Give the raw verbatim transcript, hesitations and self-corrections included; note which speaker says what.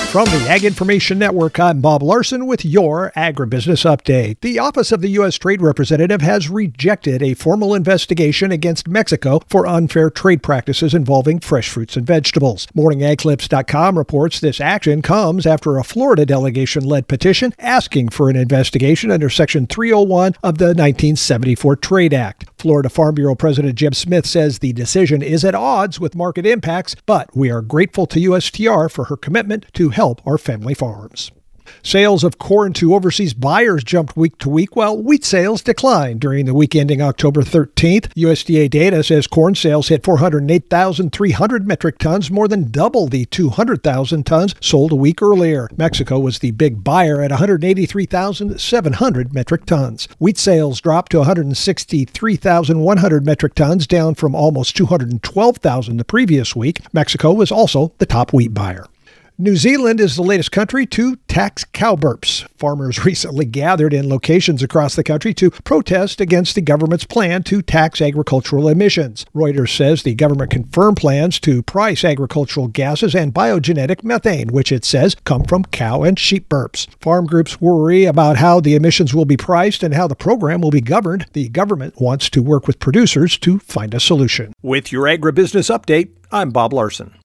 Speaker 1: From the Ag Information Network, I'm Bob Larson with your Agribusiness Update. The Office of the U S Trade Representative has rejected a formal investigation against Mexico for unfair trade practices involving fresh fruits and vegetables. morning ag clips dot com reports this action comes after a Florida delegation-led petition asking for an investigation under Section three oh one of the nineteen seventy-four Trade Act. Florida Farm Bureau President Jim Smith says the decision is at odds with market impacts, but we are grateful to U S T R for her commitment to help our family farms. Sales of corn to overseas buyers jumped week to week, while wheat sales declined during the week ending October thirteenth. U S D A data says corn sales hit four hundred eight thousand three hundred metric tons, more than double the two hundred thousand tons sold a week earlier. Mexico was the big buyer at one hundred eighty-three thousand seven hundred metric tons. Wheat sales dropped to one hundred sixty-three thousand one hundred metric tons, down from almost two hundred twelve thousand the previous week. Mexico was also the top wheat buyer. New Zealand is the latest country to tax cow burps. Farmers recently gathered in locations across the country to protest against the government's plan to tax agricultural emissions. Reuters says the government confirmed plans to price agricultural gases and biogenetic methane, which it says come from cow and sheep burps. Farm groups worry about how the emissions will be priced and how the program will be governed. The government wants to work with producers to find a solution. With your Agribusiness Update, I'm Bob Larson.